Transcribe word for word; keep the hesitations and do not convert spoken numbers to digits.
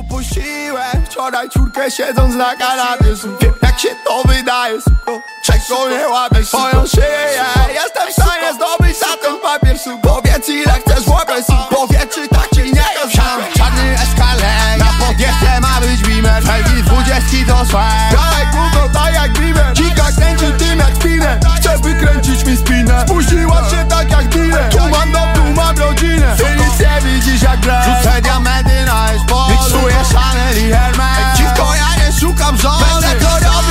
Puściłem wczoraj czwórkę siedząc na kanapie. Wiem jak się to wydaje, suko, czego nie łapiesz swoją szyję. Jestem w stanie zdobyć za ten papier, suko. Powiedz ile chcesz łapać, suko. Powiedz czy tak czy nie. Czarny Escalade, na podjeździe ma być Beamer. Felgi dwudziestki to swag. Dalej Google